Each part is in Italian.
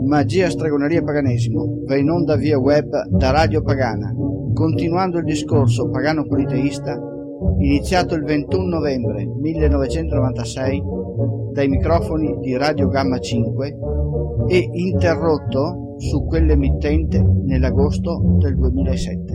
Magia, stregoneria, paganesimo va in onda via web da Radio Pagana, continuando il discorso pagano-politeista iniziato il 21 novembre 1996 dai microfoni di Radio Gamma 5 e interrotto su quell'emittente nell'agosto del 2007.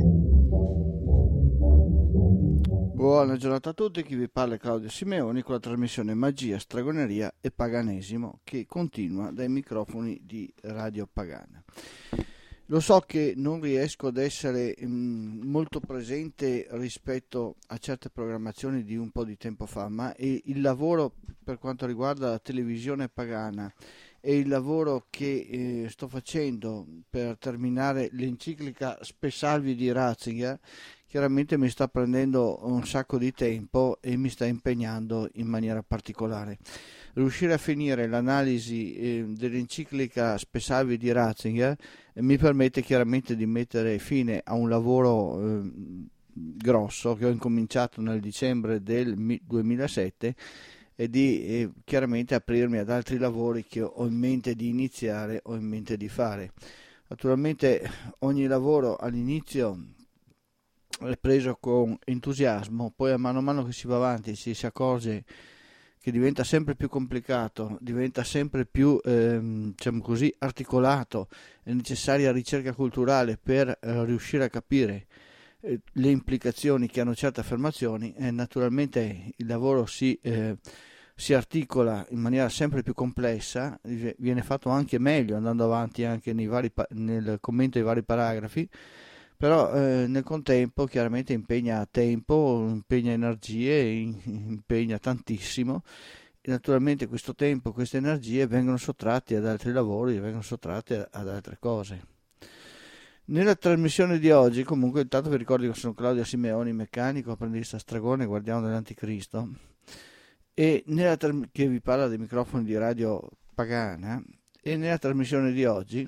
Buona giornata a tutti, chi vi parla è Claudio Simeoni con la trasmissione Magia, Stregoneria e Paganesimo che continua dai microfoni di Radio Pagana. Lo so che non riesco ad essere molto presente rispetto a certe programmazioni di un po' di tempo fa, ma il lavoro per quanto riguarda la televisione pagana e il lavoro che sto facendo per terminare l'enciclica Spesalvi di Ratzinger chiaramente mi sta prendendo un sacco di tempo e mi sta impegnando in maniera particolare. Riuscire a finire l'analisi dell'enciclica Spesalvi di Ratzinger mi permette chiaramente di mettere fine a un lavoro grosso che ho incominciato nel dicembre del 2007 e di chiaramente aprirmi ad altri lavori che ho in mente di iniziare, ho in mente di fare. Naturalmente ogni lavoro all'inizio è preso con entusiasmo, poi a mano che si va avanti ci si accorge che diventa sempre più complicato, diventa sempre più diciamo così articolato, è necessaria ricerca culturale per riuscire a capire le implicazioni che hanno certe affermazioni e naturalmente il lavoro si articola in maniera sempre più complessa, viene fatto anche meglio andando avanti anche nel commento ai vari paragrafi, però nel contempo chiaramente impegna tempo, impegna energie, impegna tantissimo e naturalmente questo tempo, queste energie vengono sottratti ad altri lavori, vengono sottratti ad altre cose. Nella trasmissione di oggi comunque intanto vi ricordo che sono Claudio Simeoni, meccanico, apprendista stregone, guardiano dell'anticristo e che vi parla dei microfoni di Radio Pagana e nella trasmissione di oggi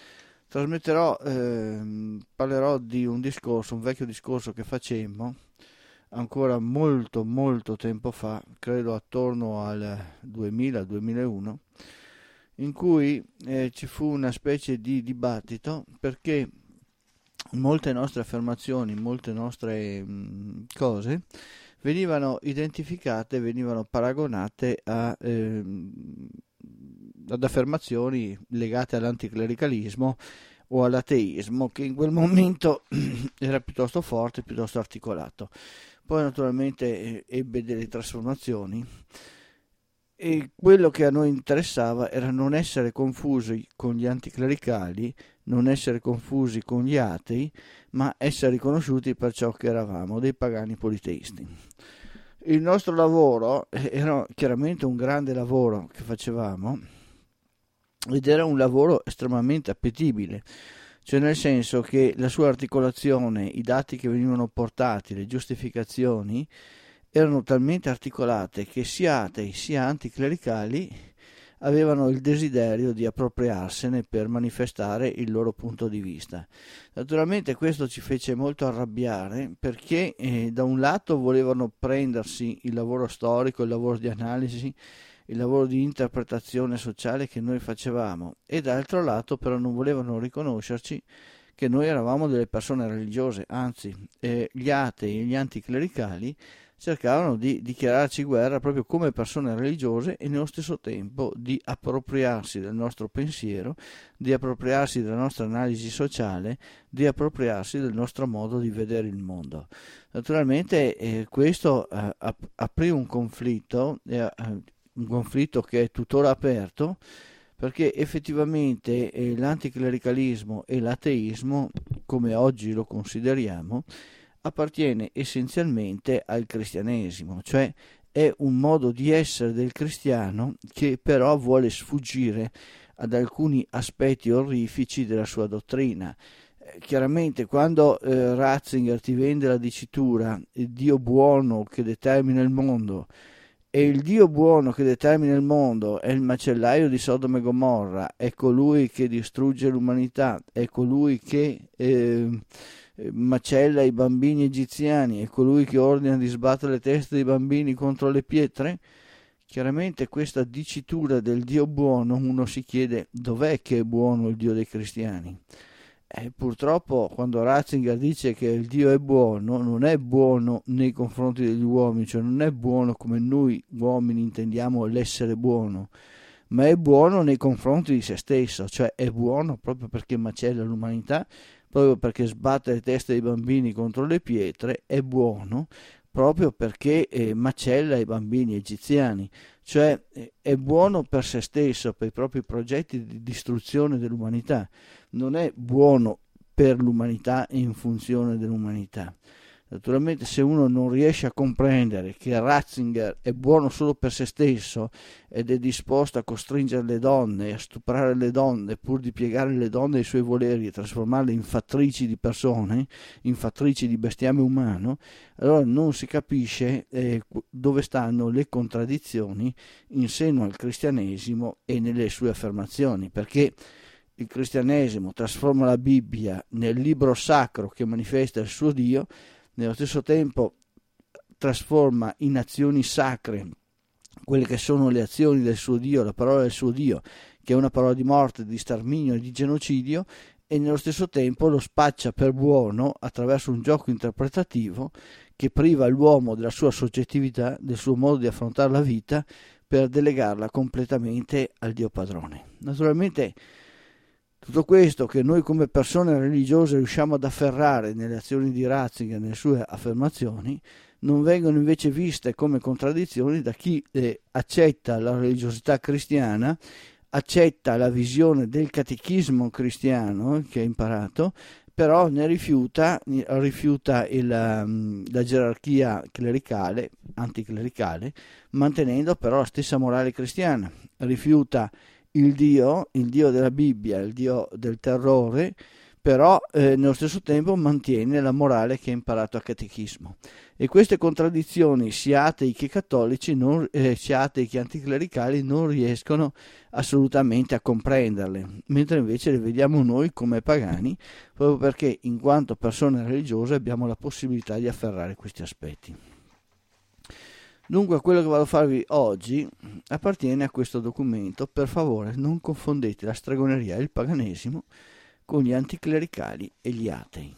parlerò di un vecchio discorso che facemmo ancora molto molto tempo fa, credo attorno al 2000-2001, in cui ci fu una specie di dibattito perché molte nostre affermazioni, molte nostre cose venivano identificate, venivano paragonate ad affermazioni legate all'anticlericalismo o all'ateismo che in quel momento era piuttosto forte, piuttosto articolato. Poi naturalmente ebbe delle trasformazioni e quello che a noi interessava era non essere confusi con gli anticlericali, non essere confusi con gli atei, ma essere riconosciuti per ciò che eravamo, dei pagani politeisti. Il nostro lavoro era chiaramente un grande lavoro che facevamo ed era un lavoro estremamente appetibile, cioè nel senso che la sua articolazione, i dati che venivano portati, le giustificazioni erano talmente articolate che sia atei sia anticlericali avevano il desiderio di appropriarsene per manifestare il loro punto di vista. Naturalmente questo ci fece molto arrabbiare perché da un lato volevano prendersi il lavoro storico, il lavoro di analisi, il lavoro di interpretazione sociale che noi facevamo e dall'altro lato però non volevano riconoscerci che noi eravamo delle persone religiose, anzi gli atei e gli anticlericali cercavano di dichiararci guerra proprio come persone religiose e nello stesso tempo di appropriarsi del nostro pensiero, di appropriarsi della nostra analisi sociale, di appropriarsi del nostro modo di vedere il mondo. Naturalmente questo aprì un conflitto che è tuttora aperto, perché effettivamente l'anticlericalismo e l'ateismo, come oggi lo consideriamo, appartiene essenzialmente al cristianesimo, cioè è un modo di essere del cristiano che però vuole sfuggire ad alcuni aspetti orrifici della sua dottrina. Chiaramente quando Ratzinger ti vende la dicitura il Dio buono che determina il mondo e il Dio buono che determina il mondo è il macellaio di Sodoma e Gomorra, è colui che distrugge l'umanità, è colui che macella i bambini egiziani, è colui che ordina di sbattere le teste dei bambini contro le pietre, Chiaramente questa dicitura del Dio buono, uno si chiede dov'è che è buono il Dio dei cristiani. Purtroppo quando Ratzinger dice che il Dio è buono, non è buono nei confronti degli uomini, cioè non è buono come noi uomini intendiamo l'essere buono, ma è buono nei confronti di se stesso, cioè è buono proprio perché macella l'umanità, proprio perché sbatte le teste dei bambini contro le pietre, è buono proprio perché macella i bambini egiziani, cioè è buono per se stesso, per i propri progetti di distruzione dell'umanità, non è buono per l'umanità e in funzione dell'umanità. Naturalmente se uno non riesce a comprendere che Ratzinger è buono solo per se stesso ed è disposto a costringere le donne, a stuprare le donne pur di piegare le donne ai suoi voleri e trasformarle in fattrici di persone, in fattrici di bestiame umano, allora non si capisce dove stanno le contraddizioni in seno al cristianesimo e nelle sue affermazioni, perché il cristianesimo trasforma la Bibbia nel libro sacro che manifesta il suo Dio, nello stesso tempo trasforma in azioni sacre quelle che sono le azioni del suo Dio, la parola del suo Dio, che è una parola di morte, di sterminio e di genocidio, e nello stesso tempo lo spaccia per buono attraverso un gioco interpretativo che priva l'uomo della sua soggettività, del suo modo di affrontare la vita, per delegarla completamente al Dio padrone. Naturalmente tutto questo che noi come persone religiose riusciamo ad afferrare nelle azioni di Ratzinger, nelle sue affermazioni, non vengono invece viste come contraddizioni da chi accetta la religiosità cristiana, accetta la visione del catechismo cristiano che ha imparato, però ne rifiuta la gerarchia clericale, anticlericale, mantenendo però la stessa morale cristiana, rifiuta il Dio della Bibbia, il Dio del terrore, però nello stesso tempo mantiene la morale che ha imparato a catechismo. E queste contraddizioni sia atei che cattolici, sia atei che anticlericali, non riescono assolutamente a comprenderle, mentre invece le vediamo noi come pagani, proprio perché in quanto persone religiose abbiamo la possibilità di afferrare questi aspetti. Dunque quello che vado a farvi oggi appartiene a questo documento. Per favore non confondete la stregoneria e il paganesimo con gli anticlericali e gli atei.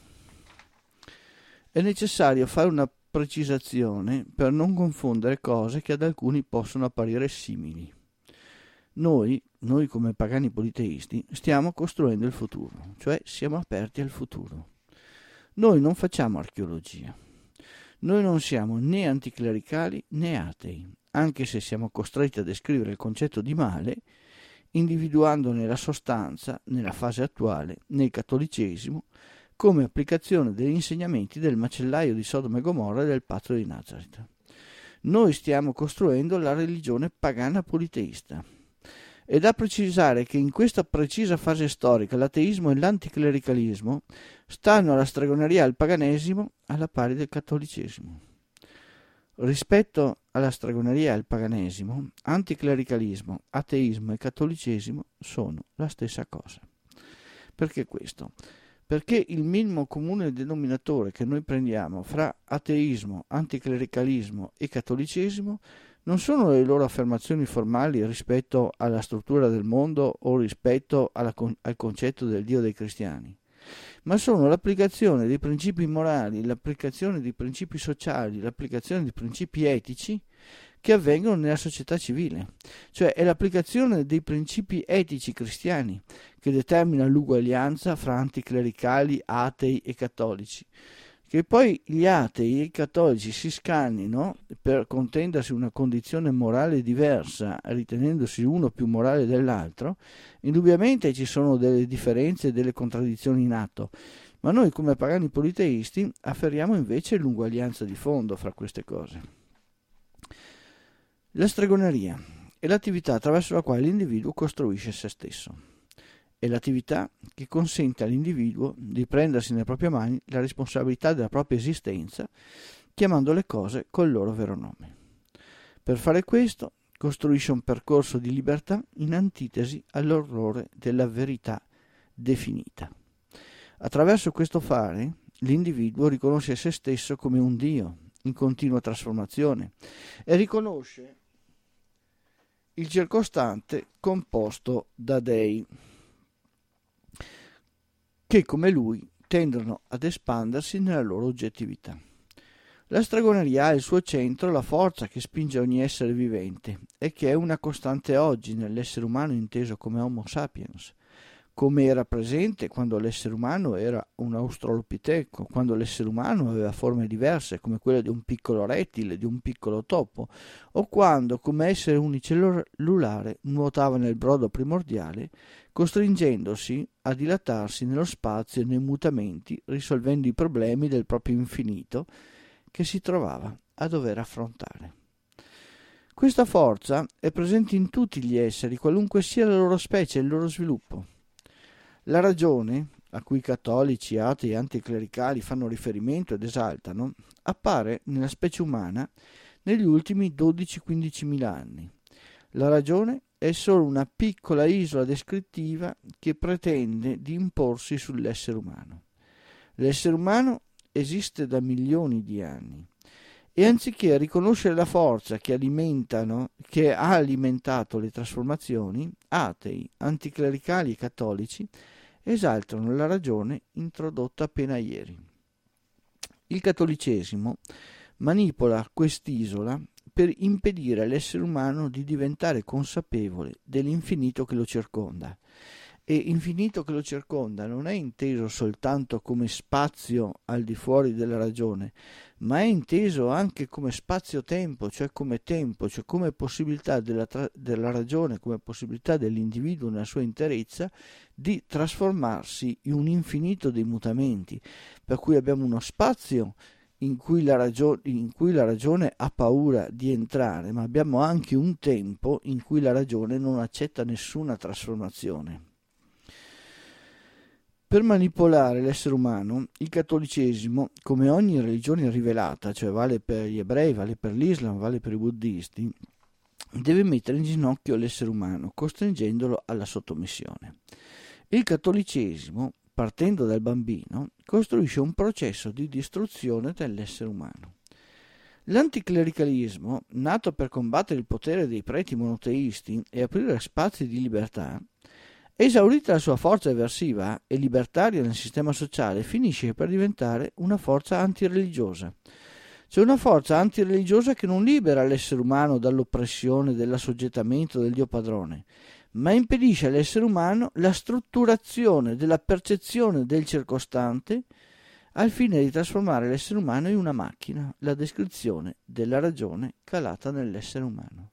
È necessario fare una precisazione per non confondere cose che ad alcuni possono apparire simili. Noi come pagani politeisti stiamo costruendo il futuro, cioè siamo aperti al futuro. Noi non facciamo archeologia. Noi non siamo né anticlericali né atei, anche se siamo costretti a descrivere il concetto di male, individuandone la sostanza nella fase attuale, nel cattolicesimo, come applicazione degli insegnamenti del macellaio di Sodoma e Gomorra e del Pazzo di Nazareth. Noi stiamo costruendo la religione pagana politeista. È da precisare che in questa precisa fase storica l'ateismo e l'anticlericalismo stanno alla stregoneria e al paganesimo alla pari del cattolicesimo. Rispetto alla stregoneria e al paganesimo, anticlericalismo, ateismo e cattolicesimo sono la stessa cosa. Perché questo? Perché il minimo comune denominatore che noi prendiamo fra ateismo, anticlericalismo e cattolicesimo non sono le loro affermazioni formali rispetto alla struttura del mondo o rispetto al concetto del Dio dei cristiani, ma sono l'applicazione dei principi morali, l'applicazione dei principi sociali, l'applicazione dei principi etici che avvengono nella società civile. Cioè è l'applicazione dei principi etici cristiani che determina l'uguaglianza fra anticlericali, atei e cattolici. Che poi gli atei e i cattolici si scannino per contendersi una condizione morale diversa, ritenendosi uno più morale dell'altro, indubbiamente ci sono delle differenze e delle contraddizioni in atto, ma noi come pagani politeisti afferriamo invece l'uguaglianza di fondo fra queste cose. La stregoneria è l'attività attraverso la quale l'individuo costruisce se stesso. È l'attività che consente all'individuo di prendersi nelle proprie mani la responsabilità della propria esistenza, chiamando le cose col loro vero nome. Per fare questo, costruisce un percorso di libertà in antitesi all'orrore della verità definita. Attraverso questo fare, l'individuo riconosce se stesso come un Dio in continua trasformazione e riconosce il circostante composto da dei che come lui tendono ad espandersi nella loro oggettività. La stregoneria ha il suo centro la forza che spinge ogni essere vivente e che è una costante oggi nell'essere umano inteso come Homo sapiens, come era presente quando l'essere umano era un australopiteco, quando l'essere umano aveva forme diverse come quella di un piccolo rettile, di un piccolo topo, o quando come essere unicellulare nuotava nel brodo primordiale, costringendosi a dilatarsi nello spazio e nei mutamenti, risolvendo i problemi del proprio infinito che si trovava a dover affrontare. Questa forza è presente in tutti gli esseri, qualunque sia la loro specie e il loro sviluppo. La ragione, a cui cattolici, atei e anticlericali fanno riferimento ed esaltano, appare nella specie umana negli ultimi 12-15 mila anni. La ragione è solo una piccola isola descrittiva che pretende di imporsi sull'essere umano. L'essere umano esiste da milioni di anni e anziché riconoscere la forza che ha alimentato le trasformazioni, atei, anticlericali e cattolici esaltano la ragione introdotta appena ieri. Il cattolicesimo manipola quest'isola per impedire all'essere umano di diventare consapevole dell'infinito che lo circonda. E infinito che lo circonda non è inteso soltanto come spazio al di fuori della ragione, ma è inteso anche come spazio-tempo, cioè come possibilità della ragione, come possibilità dell'individuo nella sua interezza di trasformarsi in un infinito dei mutamenti, per cui abbiamo uno spazio in cui la ragione ha paura di entrare, ma abbiamo anche un tempo in cui la ragione non accetta nessuna trasformazione. Per manipolare l'essere umano, il cattolicesimo, come ogni religione rivelata, cioè vale per gli ebrei, vale per l'Islam, vale per i buddisti, deve mettere in ginocchio l'essere umano, costringendolo alla sottomissione. Il cattolicesimo, partendo dal bambino, costruisce un processo di distruzione dell'essere umano. L'anticlericalismo, nato per combattere il potere dei preti monoteisti e aprire spazi di libertà, esaurita la sua forza eversiva e libertaria nel sistema sociale, finisce per diventare una forza antireligiosa. Cioè una forza antireligiosa che non libera l'essere umano dall'oppressione, dell'assoggettamento del Dio padrone, ma impedisce all'essere umano la strutturazione della percezione del circostante al fine di trasformare l'essere umano in una macchina, la descrizione della ragione calata nell'essere umano.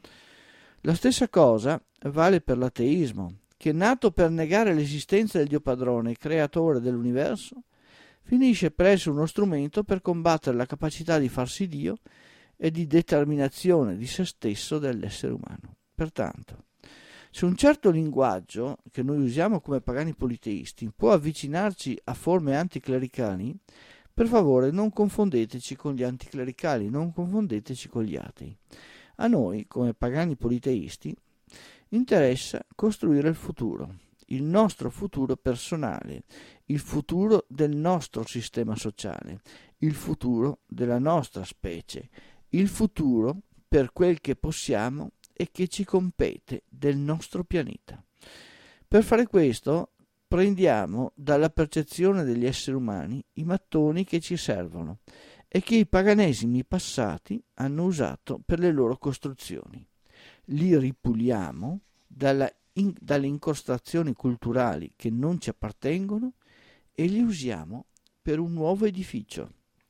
La stessa cosa vale per l'ateismo, che nato per negare l'esistenza del Dio padrone, creatore dell'universo, finisce per essere uno strumento per combattere la capacità di farsi Dio e di determinazione di se stesso dell'essere umano. Pertanto, se un certo linguaggio che noi usiamo come pagani politeisti può avvicinarci a forme anticlericali, per favore non confondeteci con gli anticlericali, non confondeteci con gli atei. A noi, come pagani politeisti, interessa costruire il futuro, il nostro futuro personale, il futuro del nostro sistema sociale, il futuro della nostra specie, il futuro per quel che possiamo e che ci compete del nostro pianeta. Per fare questo prendiamo dalla percezione degli esseri umani i mattoni che ci servono e che i paganesimi passati hanno usato per le loro costruzioni. Li ripuliamo dalle incrostazioni culturali che non ci appartengono e li usiamo per un nuovo edificio.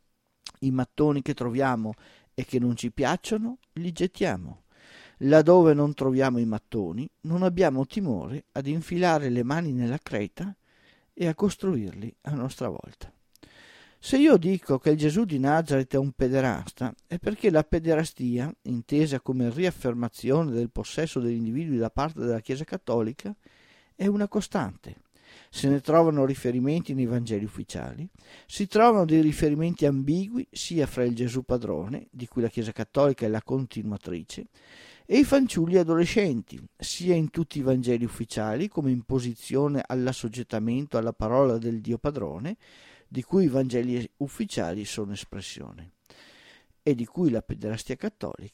I mattoni che troviamo e che non ci piacciono li gettiamo. Laddove non troviamo i mattoni non abbiamo timore ad infilare le mani nella creta e a costruirli a nostra volta. Se io dico che il Gesù di Nazaret è un pederasta, è perché la pederastia, intesa come riaffermazione del possesso degli individui da parte della Chiesa Cattolica, è una costante. Se ne trovano riferimenti nei Vangeli ufficiali, si trovano dei riferimenti ambigui sia fra il Gesù padrone, di cui la Chiesa Cattolica è la continuatrice, e i fanciulli adolescenti, sia in tutti i Vangeli ufficiali come in posizione all'assoggettamento alla parola del Dio padrone, di cui i Vangeli ufficiali sono espressione, e di cui la pederastia cattolica è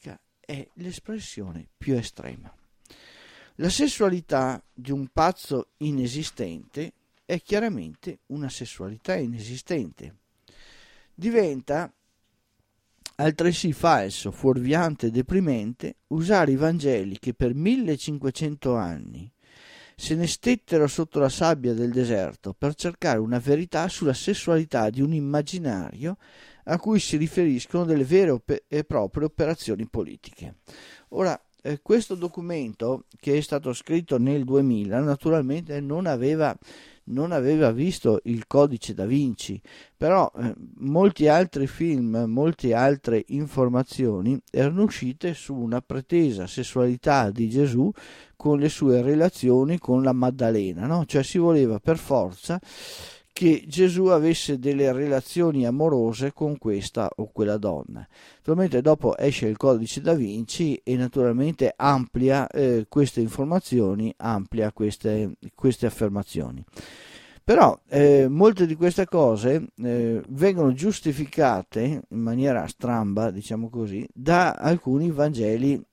è l'espressione più estrema. La sessualità di un pazzo inesistente è chiaramente una sessualità inesistente. Diventa altresì falso, fuorviante e deprimente usare i Vangeli che per 1500 anni se ne stettero sotto la sabbia del deserto per cercare una verità sulla sessualità di un immaginario a cui si riferiscono delle vere e proprie operazioni politiche. Ora, questo documento, che è stato scritto nel 2000, naturalmente non aveva visto il codice da Vinci, però molti altri film, molte altre informazioni erano uscite su una pretesa sessualità di Gesù con le sue relazioni con la Maddalena, no? Cioè si voleva per forza che Gesù avesse delle relazioni amorose con questa o quella donna. Naturalmente dopo esce il codice da Vinci e naturalmente amplia queste informazioni, amplia queste affermazioni. Però molte di queste cose vengono giustificate in maniera stramba, diciamo così, da alcuni Vangeli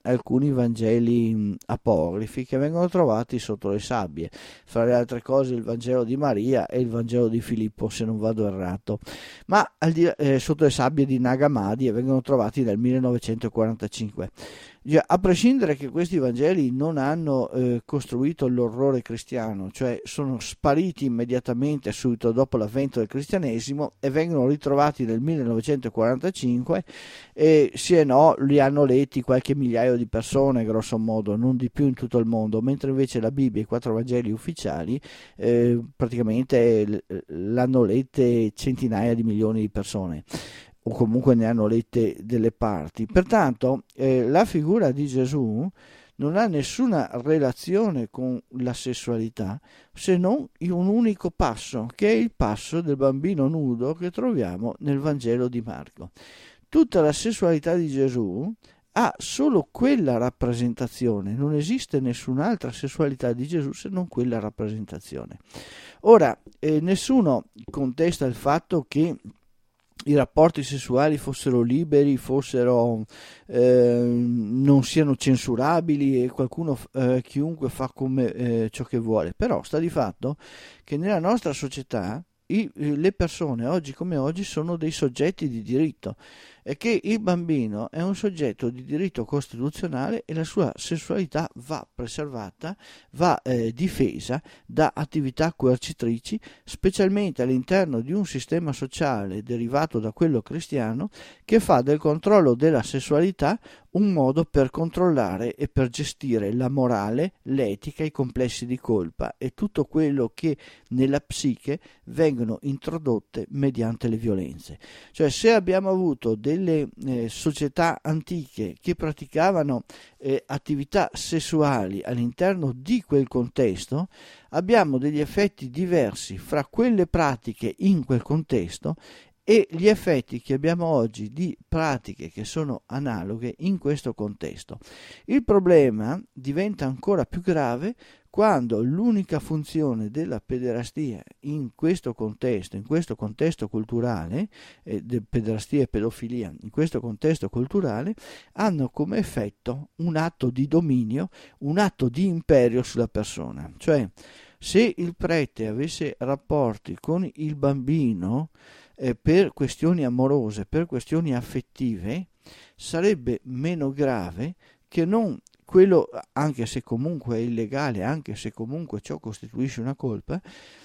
apocrifi che vengono trovati sotto le sabbie, fra le altre cose il Vangelo di Maria e il Vangelo di Filippo, se non vado errato, ma sotto le sabbie di Nag Hammadi e vengono trovati nel 1945. A prescindere che questi Vangeli non hanno costruito l'orrore cristiano, cioè sono spariti immediatamente subito dopo l'avvento del cristianesimo e vengono ritrovati nel 1945 e sì e no li hanno letti qualche migliaio di persone grosso modo, non di più in tutto il mondo, mentre invece la Bibbia e i 4 Vangeli ufficiali praticamente l'hanno lette centinaia di milioni di persone, o comunque ne hanno lette delle parti. Pertanto la figura di Gesù non ha nessuna relazione con la sessualità se non in un unico passo, che è il passo del bambino nudo che troviamo nel Vangelo di Marco. Tutta la sessualità di Gesù ha solo quella rappresentazione, non esiste nessun'altra sessualità di Gesù se non quella rappresentazione. Ora, nessuno contesta il fatto che i rapporti sessuali fossero liberi, non siano censurabili e chiunque fa come ciò che vuole, però sta di fatto che nella nostra società le persone oggi come oggi sono dei soggetti di diritto e che il bambino è un soggetto di diritto costituzionale e la sua sessualità va preservata, va difesa da attività coercitrici, specialmente all'interno di un sistema sociale derivato da quello cristiano che fa del controllo della sessualità un modo per controllare e per gestire la morale, l'etica, i complessi di colpa e tutto quello che nella psiche vengono introdotte mediante le violenze. Cioè, se abbiamo avuto delle società antiche che praticavano attività sessuali all'interno di quel contesto, abbiamo degli effetti diversi fra quelle pratiche in quel contesto e gli effetti che abbiamo oggi di pratiche che sono analoghe in questo contesto. Il problema diventa ancora più grave quando l'unica funzione della pederastia in questo contesto culturale, pederastia e pedofilia in questo contesto culturale, hanno come effetto un atto di dominio, un atto di imperio sulla persona. Cioè, se il prete avesse rapporti con il bambino per questioni amorose, per questioni affettive, sarebbe meno grave che non quello, anche se comunque è illegale, anche se comunque ciò costituisce una colpa,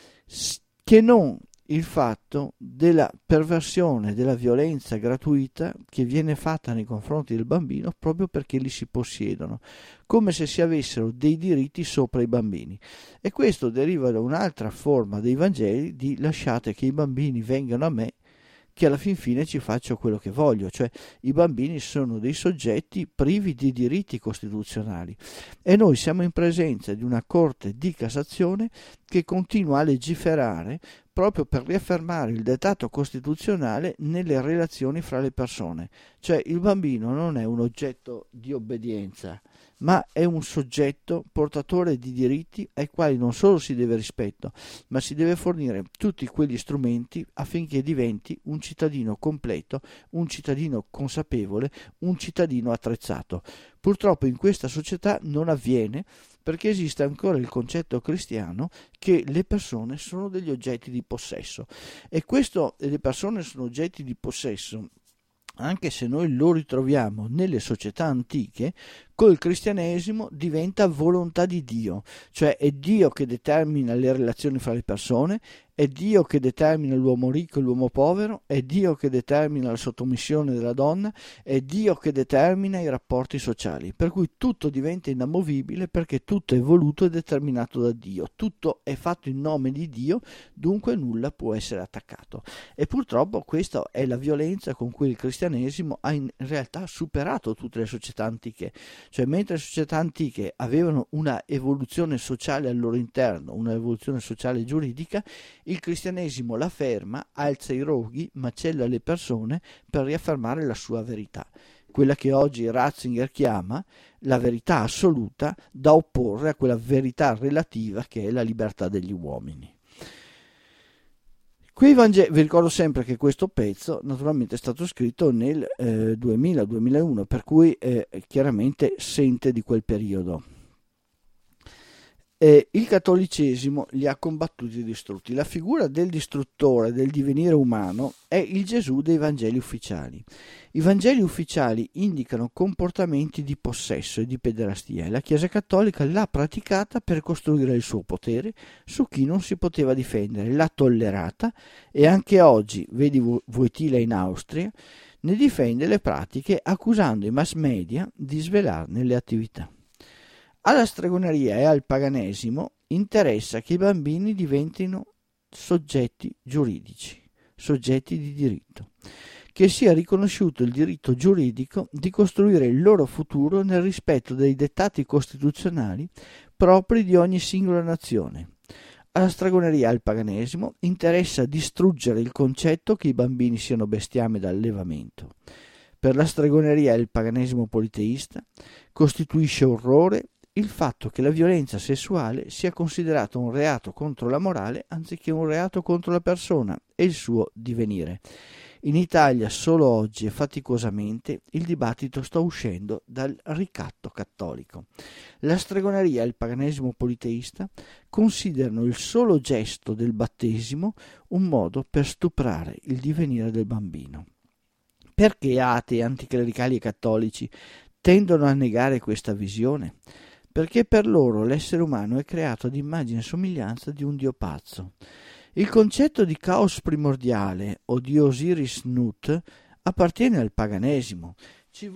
che non il fatto della perversione, della violenza gratuita che viene fatta nei confronti del bambino proprio perché li si possiedono, come se si avessero dei diritti sopra i bambini. E questo deriva da un'altra forma dei Vangeli di lasciate che i bambini vengano a me, che alla fin fine ci faccio quello che voglio. Cioè, i bambini sono dei soggetti privi di diritti costituzionali e noi siamo in presenza di una Corte di Cassazione che continua a legiferare proprio per riaffermare il dettato costituzionale nelle relazioni fra le persone. Cioè, il bambino non è un oggetto di obbedienza, ma è un soggetto portatore di diritti ai quali non solo si deve rispetto, ma si deve fornire tutti quegli strumenti affinché diventi un cittadino completo, un cittadino consapevole, un cittadino attrezzato. Purtroppo in questa società non avviene, perché esiste ancora il concetto cristiano che le persone sono degli oggetti di possesso, e questo, le persone sono oggetti di possesso, anche se noi lo ritroviamo nelle società antiche, col cristianesimo diventa volontà di Dio, cioè è Dio che determina le relazioni fra le persone, è Dio che determina l'uomo ricco e l'uomo povero, è Dio che determina la sottomissione della donna, è Dio che determina i rapporti sociali, per cui tutto diventa inamovibile perché tutto è voluto e determinato da Dio, tutto è fatto in nome di Dio, dunque nulla può essere attaccato. E purtroppo questa è la violenza con cui il cristianesimo ha in realtà superato tutte le società antiche. Cioè, mentre le società antiche avevano una evoluzione sociale al loro interno, una evoluzione sociale e giuridica, il cristianesimo la ferma, alza i roghi, macella le persone per riaffermare la sua verità, quella che oggi Ratzinger chiama la verità assoluta, da opporre a quella verità relativa che è la libertà degli uomini. Vi ricordo sempre che questo pezzo naturalmente è stato scritto nel 2000-2001, per cui chiaramente sente di quel periodo. Il cattolicesimo li ha combattuti e distrutti. La figura del distruttore del divenire umano è il Gesù dei Vangeli ufficiali. I Vangeli ufficiali indicano comportamenti di possesso e di pederastia, e la Chiesa cattolica l'ha praticata per costruire il suo potere su chi non si poteva difendere, l'ha tollerata, e anche oggi, vedi Wojtyla in Austria, ne difende le pratiche accusando i mass media di svelarne le attività. Alla stregoneria e al paganesimo interessa che i bambini diventino soggetti giuridici, soggetti di diritto, che sia riconosciuto il diritto giuridico di costruire il loro futuro nel rispetto dei dettati costituzionali propri di ogni singola nazione. Alla stregoneria e al paganesimo interessa distruggere il concetto che i bambini siano bestiame da allevamento. Per la stregoneria e il paganesimo politeista costituisce orrore il fatto che la violenza sessuale sia considerata un reato contro la morale anziché un reato contro la persona e il suo divenire. In Italia solo oggi e faticosamente il dibattito sta uscendo dal ricatto cattolico. La stregoneria e il paganesimo politeista considerano il solo gesto del battesimo un modo per stuprare il divenire del bambino. Perché atei, anticlericali e cattolici tendono a negare questa visione? Perché per loro l'essere umano è creato ad immagine e somiglianza di un dio pazzo. Il concetto di caos primordiale o di Osiris Nut appartiene al paganesimo. Ci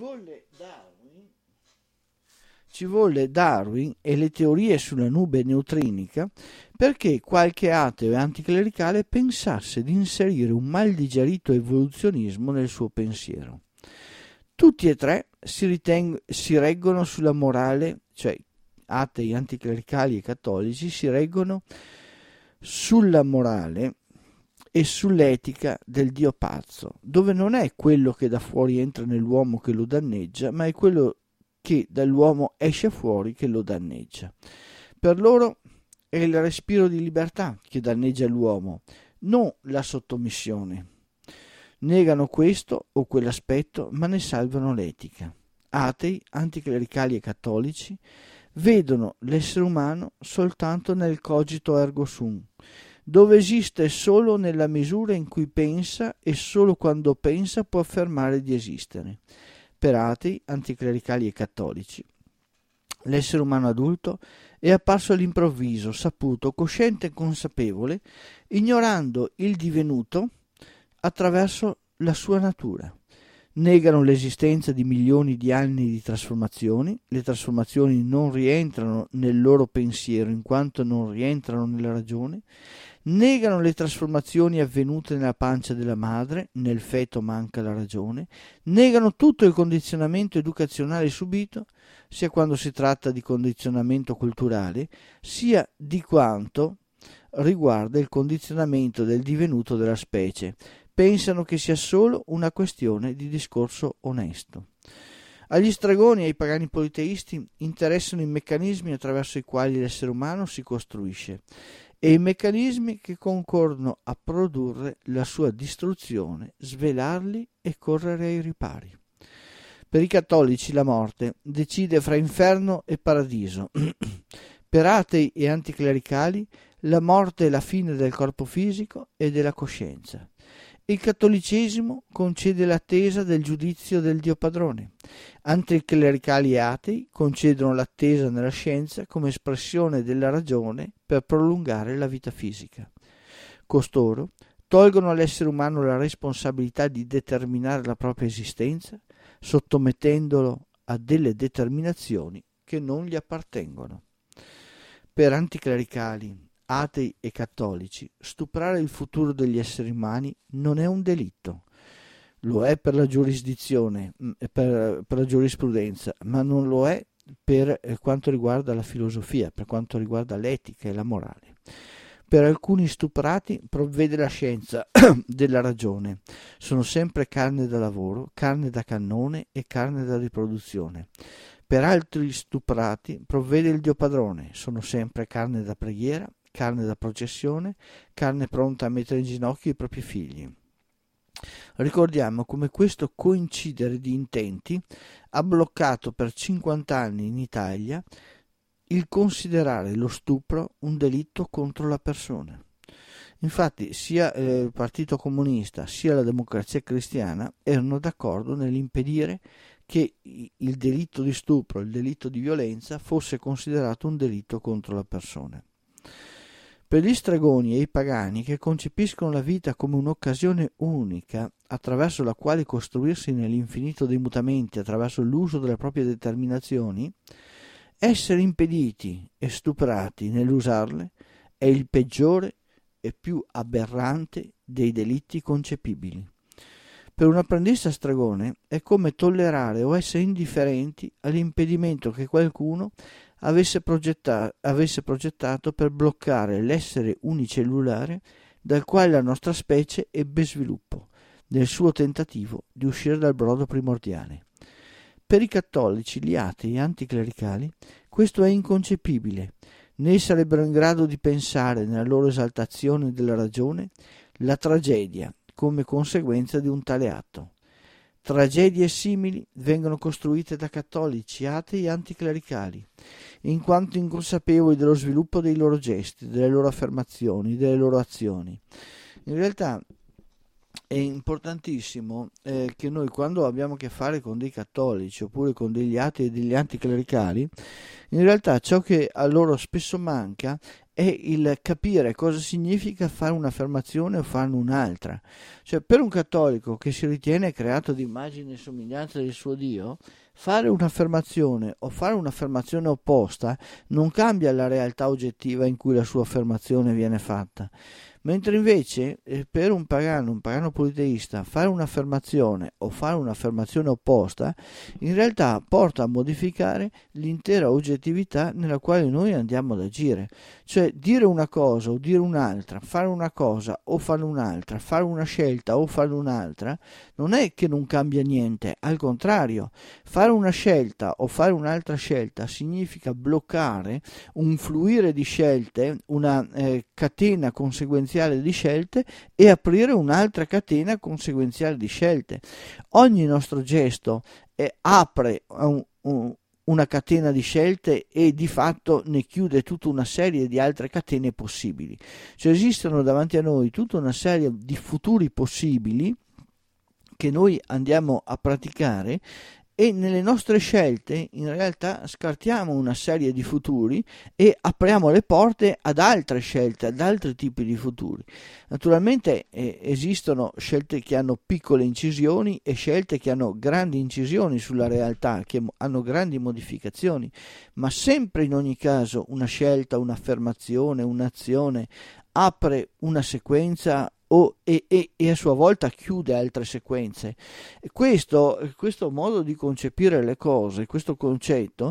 volle Darwin e le teorie sulla nube neutrinica perché qualche ateo e anticlericale pensasse di inserire un mal digerito evoluzionismo nel suo pensiero. Tutti e tre si reggono sulla morale, cioè atei, anticlericali e cattolici si reggono sulla morale e sull'etica del Dio pazzo, dove non è quello che da fuori entra nell'uomo che lo danneggia, ma è quello che dall'uomo esce fuori che lo danneggia. Per loro è il respiro di libertà che danneggia l'uomo, non la sottomissione. Negano questo o quell'aspetto, ma ne salvano l'etica. Atei, anticlericali e cattolici vedono l'essere umano soltanto nel cogito ergo sum, dove esiste solo nella misura in cui pensa e solo quando pensa può affermare di esistere. Per atei, anticlericali e cattolici, l'essere umano adulto è apparso all'improvviso, saputo, cosciente e consapevole, ignorando il divenuto attraverso la sua natura. Negano l'esistenza di milioni di anni di trasformazioni, le trasformazioni non rientrano nel loro pensiero in quanto non rientrano nella ragione, negano le trasformazioni avvenute nella pancia della madre, nel feto manca la ragione, negano tutto il condizionamento educazionale subito, sia quando si tratta di condizionamento culturale, sia di quanto riguarda il condizionamento del divenuto della specie. Pensano che sia solo una questione di discorso onesto. Agli stregoni e ai pagani politeisti interessano i meccanismi attraverso i quali l'essere umano si costruisce e i meccanismi che concorrono a produrre la sua distruzione, svelarli e correre ai ripari. Per i cattolici la morte decide fra inferno e paradiso. Per atei e anticlericali la morte è la fine del corpo fisico e della coscienza. Il cattolicesimo concede l'attesa del giudizio del Dio padrone. Anticlericali e atei concedono l'attesa nella scienza come espressione della ragione per prolungare la vita fisica. Costoro tolgono all'essere umano la responsabilità di determinare la propria esistenza, sottomettendolo a delle determinazioni che non gli appartengono. Per anticlericali, atei e cattolici, stuprare il futuro degli esseri umani non è un delitto. Lo è per la giurisdizione, per la giurisprudenza, ma non lo è per quanto riguarda la filosofia, per quanto riguarda l'etica e la morale. Per alcuni stuprati provvede la scienza della ragione. Sono sempre carne da lavoro, carne da cannone e carne da riproduzione. Per altri stuprati provvede il Dio padrone. Sono sempre carne da preghiera, carne da processione, carne pronta a mettere in ginocchio i propri figli. Ricordiamo come questo coincidere di intenti ha bloccato per 50 anni in Italia il considerare lo stupro un delitto contro la persona. Infatti sia il Partito Comunista sia la Democrazia Cristiana erano d'accordo nell'impedire che il delitto di stupro, il delitto di violenza fosse considerato un delitto contro la persona. Per gli stregoni e i pagani che concepiscono la vita come un'occasione unica attraverso la quale costruirsi nell'infinito dei mutamenti attraverso l'uso delle proprie determinazioni, essere impediti e stuprati nell'usarle è il peggiore e più aberrante dei delitti concepibili. Per un apprendista stregone è come tollerare o essere indifferenti all'impedimento che qualcuno avesse progettato per bloccare l'essere unicellulare dal quale la nostra specie ebbe sviluppo, nel suo tentativo di uscire dal brodo primordiale. Per i cattolici, gli atei e anticlericali, questo è inconcepibile, né sarebbero in grado di pensare nella loro esaltazione della ragione la tragedia come conseguenza di un tale atto. Tragedie simili vengono costruite da cattolici, atei e anticlericali, in quanto inconsapevoli dello sviluppo dei loro gesti, delle loro affermazioni, delle loro azioni. In realtà è importantissimo che noi, quando abbiamo a che fare con dei cattolici oppure con degli atei e degli anticlericali, in realtà ciò che a loro spesso manca è il capire cosa significa fare un'affermazione o farne un'altra. Cioè, per un cattolico che si ritiene creato di immagine e somiglianza del suo Dio, fare un'affermazione o fare un'affermazione opposta non cambia la realtà oggettiva in cui la sua affermazione viene fatta. Mentre invece per un pagano politeista, fare un'affermazione o fare un'affermazione opposta in realtà porta a modificare l'intera oggettività nella quale noi andiamo ad agire. Cioè, dire una cosa o dire un'altra, fare una cosa o fare un'altra, fare una scelta o fare un'altra, non è che non cambia niente, al contrario, fare una scelta o fare un'altra scelta significa bloccare un fluire di scelte, una catena conseguenziale di scelte e aprire un'altra catena conseguenziale di scelte. Ogni nostro gesto apre una catena di scelte e di fatto ne chiude tutta una serie di altre catene possibili. Cioè, esistono davanti a noi tutta una serie di futuri possibili che noi andiamo a praticare, e nelle nostre scelte in realtà scartiamo una serie di futuri e apriamo le porte ad altre scelte, ad altri tipi di futuri. Naturalmente esistono scelte che hanno piccole incisioni e scelte che hanno grandi incisioni sulla realtà, che hanno grandi modificazioni, ma sempre in ogni caso una scelta, un'affermazione, un'azione apre una sequenza e a sua volta chiude altre sequenze. Questo modo di concepire le cose, questo concetto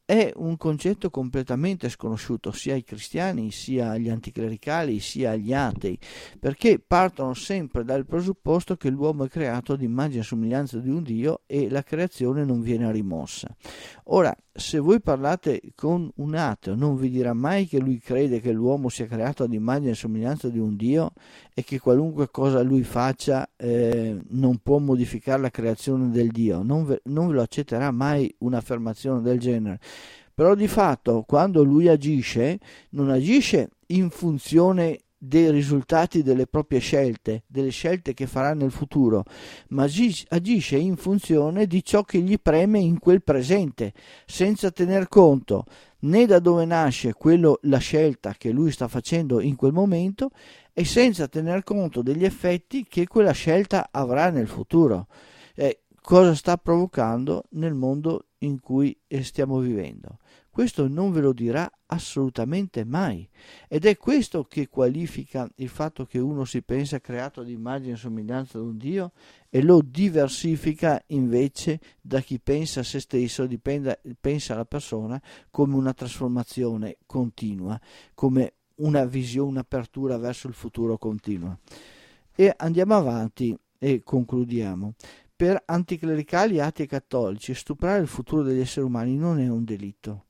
è un concetto completamente sconosciuto sia ai cristiani, sia agli anticlericali, sia agli atei, perché partono sempre dal presupposto che l'uomo è creato ad immagine e somiglianza di un Dio e la creazione non viene rimossa. Ora, se voi parlate con un ateo, non vi dirà mai che lui crede che l'uomo sia creato ad immagine e somiglianza di un Dio e che qualunque cosa lui faccia non può modificare la creazione del Dio. Non ve lo accetterà mai un'affermazione del genere. Però di fatto, quando lui agisce, non agisce in funzione dei risultati delle proprie scelte, delle scelte che farà nel futuro, ma agisce in funzione di ciò che gli preme in quel presente, senza tener conto né da dove nasce la scelta che lui sta facendo in quel momento e senza tener conto degli effetti che quella scelta avrà nel futuro. Cosa sta provocando nel mondo in cui stiamo vivendo. Questo non ve lo dirà assolutamente mai, ed è questo che qualifica il fatto che uno si pensa creato ad immagine e somiglianza di un Dio e lo diversifica invece da chi pensa a se stesso, pensa alla persona come una trasformazione continua, come una visione, un'apertura verso il futuro continua. E andiamo avanti e concludiamo. Per anticlericali, atei e cattolici, stuprare il futuro degli esseri umani non è un delitto.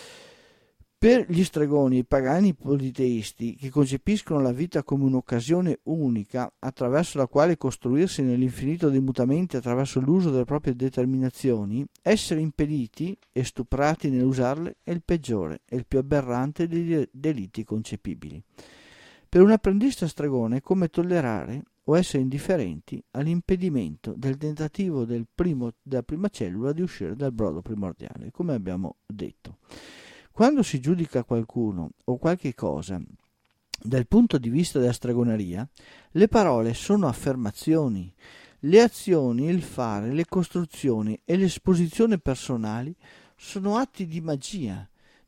Per gli stregoni, i pagani politeisti, che concepiscono la vita come un'occasione unica attraverso la quale costruirsi nell'infinito dei mutamenti attraverso l'uso delle proprie determinazioni, essere impediti e stuprati nell'usarle è il peggiore e il più aberrante dei delitti concepibili. Per un apprendista stregone è come tollerare o essere indifferenti all'impedimento del tentativo della prima cellula di uscire dal brodo primordiale, come abbiamo detto. Quando si giudica qualcuno o qualche cosa dal punto di vista della stregoneria, le parole sono affermazioni, le azioni, il fare, le costruzioni e l'esposizione personali sono atti di magia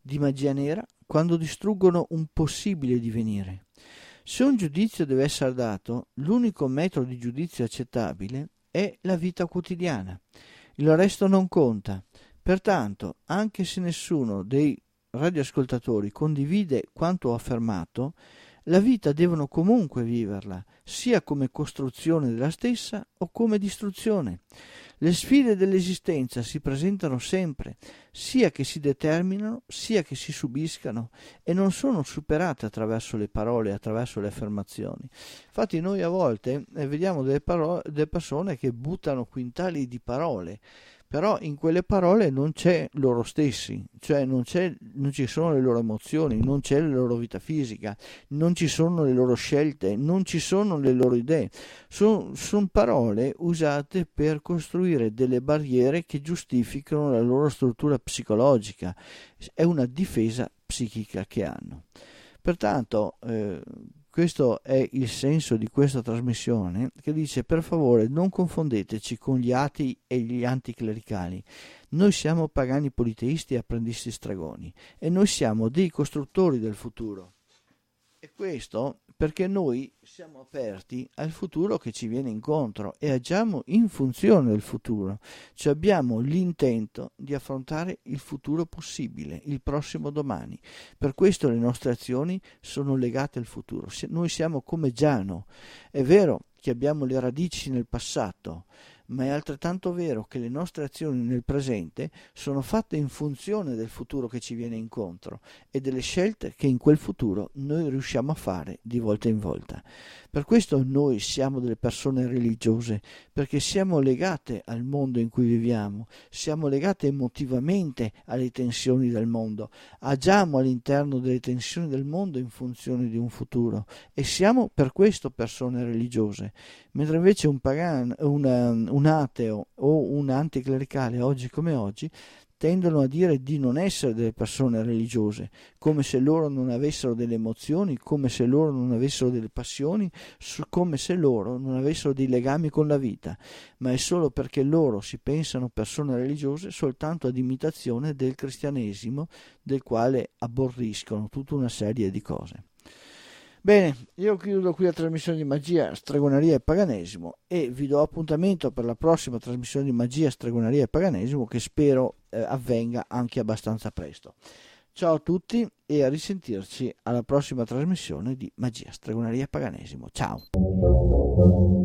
nera, quando distruggono un possibile divenire. Se un giudizio deve essere dato, l'unico metodo di giudizio accettabile è la vita quotidiana. Il resto non conta. Pertanto, anche se nessuno dei radioascoltatori condivide quanto ho affermato, la vita devono comunque viverla, sia come costruzione della stessa o come distruzione. Le sfide dell'esistenza si presentano sempre, sia che si determinano, sia che si subiscano, e non sono superate attraverso le parole, attraverso le affermazioni. Infatti noi a volte vediamo delle persone che buttano quintali di parole, però in quelle parole non c'è loro stessi, cioè non ci sono le loro emozioni, non c'è la loro vita fisica, non ci sono le loro scelte, non ci sono le loro idee. Sono parole usate per costruire delle barriere che giustificano la loro struttura psicologica. È una difesa psichica che hanno. Pertanto questo è il senso di questa trasmissione, che dice: per favore non confondeteci con gli atei e gli anticlericali. Noi siamo pagani politeisti e apprendisti stregoni e noi siamo dei costruttori del futuro. E questo perché noi siamo aperti al futuro che ci viene incontro e agiamo in funzione del futuro, cioè abbiamo l'intento di affrontare il futuro possibile, il prossimo domani. Per questo le nostre azioni sono legate al futuro. Noi siamo come Giano. È vero che abbiamo le radici nel passato, ma è altrettanto vero che le nostre azioni nel presente sono fatte in funzione del futuro che ci viene incontro e delle scelte che in quel futuro noi riusciamo a fare di volta in volta. Per questo noi siamo delle persone religiose, perché siamo legate al mondo in cui viviamo, siamo legate emotivamente alle tensioni del mondo, agiamo all'interno delle tensioni del mondo in funzione di un futuro e siamo per questo persone religiose, mentre invece un pagano, un ateo o un anticlericale oggi come oggi tendono a dire di non essere delle persone religiose, come se loro non avessero delle emozioni, come se loro non avessero delle passioni, come se loro non avessero dei legami con la vita, ma è solo perché loro si pensano persone religiose soltanto ad imitazione del cristianesimo, del quale aborriscono tutta una serie di cose. Bene, io chiudo qui la trasmissione di magia, stregoneria e paganesimo e vi do appuntamento per la prossima trasmissione di magia, stregoneria e paganesimo che spero avvenga anche abbastanza presto. Ciao a tutti e a risentirci alla prossima trasmissione di Magia, Stregoneria e Paganesimo. Ciao!